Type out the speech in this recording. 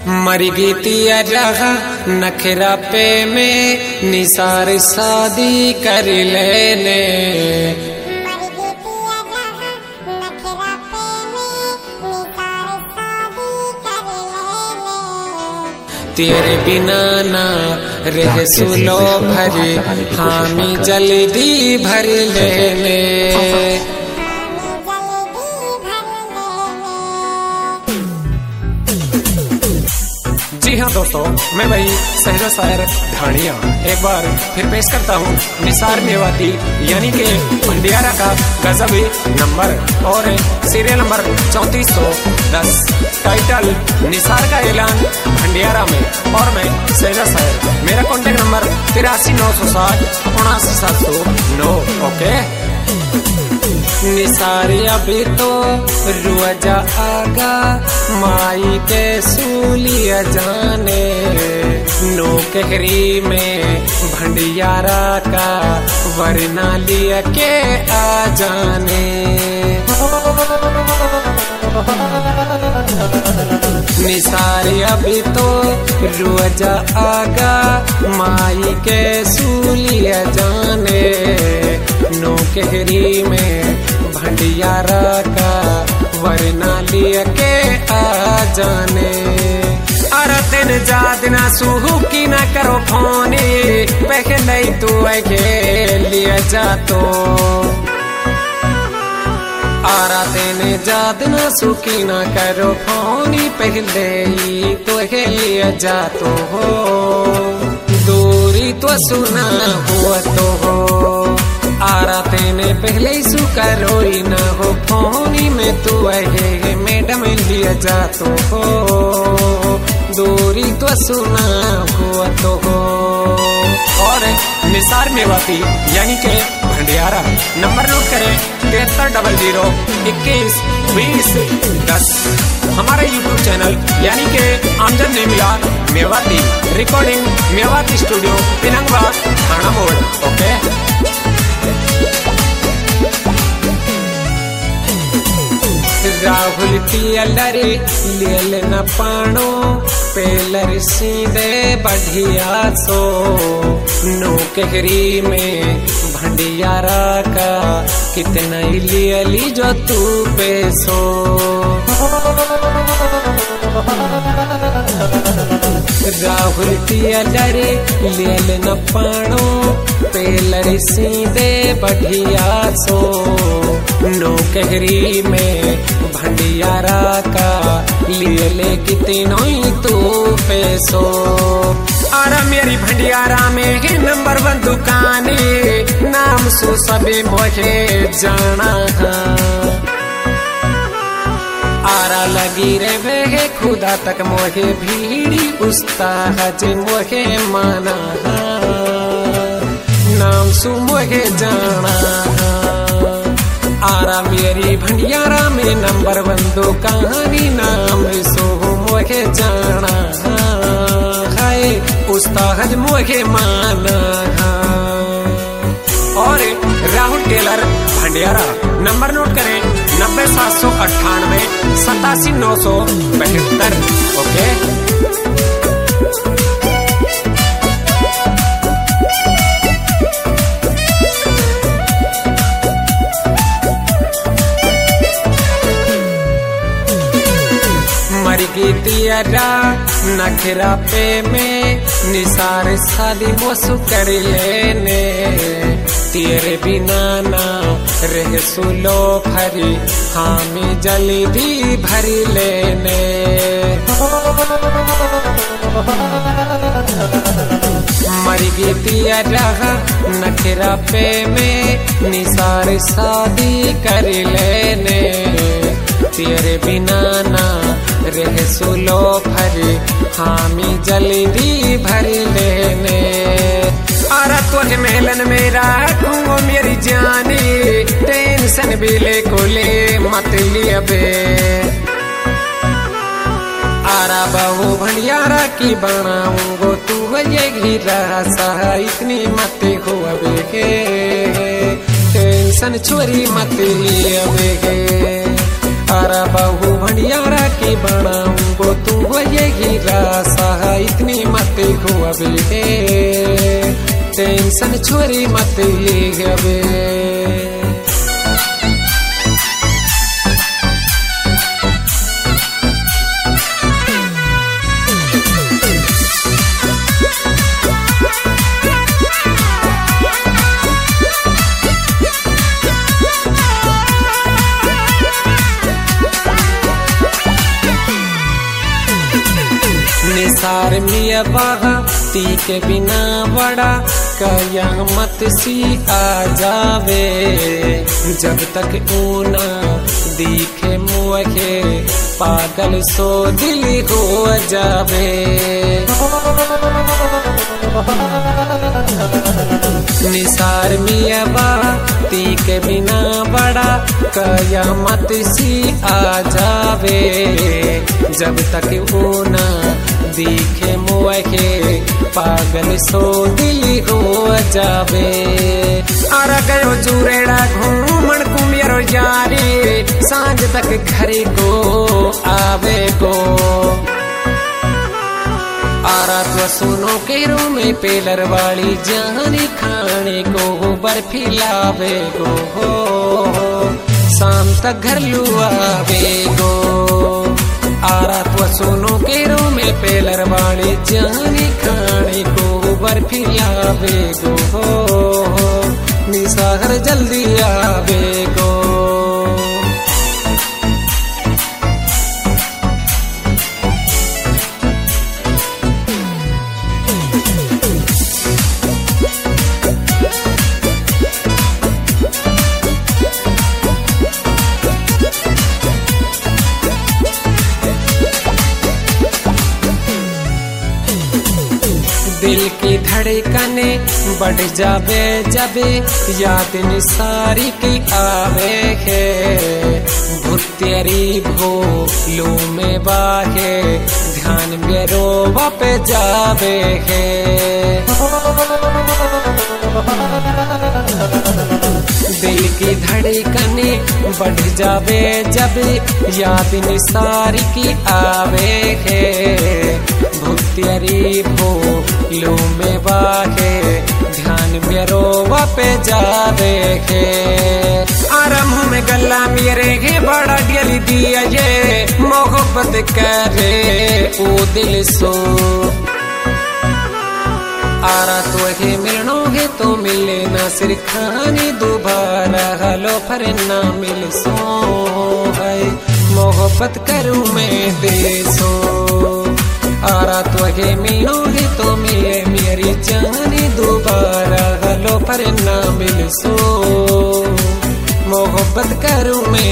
मरी गीतिया रहा नखरा पे में निसार शादी कर लेने। तेरे बिना ना रह सुलो भरी हामी जल्दी भर लेने। जी हाँ दोस्तों, मैं भाई सहजा शायर ढाणिया एक बार फिर पेश करता हूँ निसार मेवाती यानी के भंडियारा का गजबी नंबर और सीरियल नंबर 3410। टाइटल निसार का ऐलान भंडियारा में और मैं सहजा शायर। मेरा कॉन्टेक्ट नंबर 83 960 79 709। ओके निसारी अभी तो रुआजा आगा माई के सूलिया जाने। नौकरी में भंडियारा का वरना लिया के आ जाने। निसारी अभी तो रुआजा आगा माई के सूलिया जाने। नौकरी में भंडियारा का वरना लिया के आ जाने। अरे तेन जाद ना सूहू की ना करो फोने पहले तू के लिया जा तो। आरा तेने जाद ना सुखी ना करो फोनी पहले ही तो के लिया जा तो हो। दूरी तो सुना हुआ तो हो। आरा तेने पहले ही सुकरो ही ना हो फोनी में तू है मैडम लिया जा तो हो। दूरी तो सुना हुआ तो हो। और निसार मेवाती यानी के भंडियारा नंबर नोट करें 7300 21 20 10। हमारे यूट्यूब चैनल यानी के आमजन ने मिला मेवाती रिकॉर्डिंग मेवाती स्टूडियो पिनंगवा थाना मोड़। ओके राहुल पियलरे लेल न पाणो पेलर सीधे बढ़िया सो। नौकरी में भंडियारा का कितना लियली जो तू पैसो। राहुल पियलरे लेल न पाणो पेलर सीधे बढ़िया सो। नौकरी में भंडियारा का लिए ले कितनो ही तू पैसो। अरे मेरी भंडियारा में है नंबर 1 दुकाने नाम सु सभी मोहे जाना। आरा लगी रे वे खुदा तक मोहे भीड़ी उस्ताद मोहे माना। नाम सु मोहे जाना। आरा मेरी भंडियारा में नंबर 1 दुकानी नाम सो मोहे जाना है उस्ताद मोहे माना। और Rahul tailor Bhandiyara number note करें 90 798 87 972। ओके गीतियारा नखरा पे में निसार शादी मोसु कर लेने। तेरे बिना ना रह सुलो भरी हामी जल्दी भर लेने। मरी गीतियारा नखरा पे में निसार शादी कर लेने। तेरे बिना ना रह सुलो भरी हामी जल्दी भर लेने। अरे तुझे मेलन में रखूंगा मेरी जानी टेंशन भी ले को ले मत लिया बे। आरा बहू भंडियारा की बनाऊंगो तू ये घिरा सा इतनी मत हो अबे टेंशन छोरी मत लिया बे। अरे बहु भंडियारा की बनाऊंगो तू हो यही रासा इतनी मत हो अबे टेंशन छोरी मत ले अबे निसार मिया बाहा ती के बिना बड़ा कयामत सी आ जावे जब तक ऊना दिखे मुझे पागल सो दिल हो जावे निसार मिया बाहा ती के बिना बड़ा कयामत सी आ जावे जब तक ऊना दिखे मुझे पागल सो दिल हो जावे अरे गयो जुरेड़ा घूमण कुमियर यारी सांझ तक घरे को आवे को आरा तो सुनो के रो में पेलर वाली जानी खाने को बर्फी लावे को शाम तक घर लुआवे को आरा तो सुनो के रो में पेलर वाली जानी खाने को बर्फी लावे को निसार जल्दी आवे को दिल की धड़कने बढ़ जावे जबे याद निसारी की आवे है भुतेरी भोलू में बाहे ध्यान मेरो वापे जावे है दिल की धड़कने बढ़ जावे जब याद निसारी की आवे है भुतेरी भोलू में बाहे ध्यान मेरो वापे जावे है आरम्भ में गला मेरे है बड़ा दिल दिया ये मोहब्बत करे ओ दिल सो आरा तो है मिलनो है तो मिले ना सिर खानी दोबारा हलो पर ना मिल सो है मोहब्बत करूँ मैं देसो आरा तो है मिलो है तो मिले मेरी जानी दोबारा हलो पर ना मिल सो मोहब्बत करूँ मैं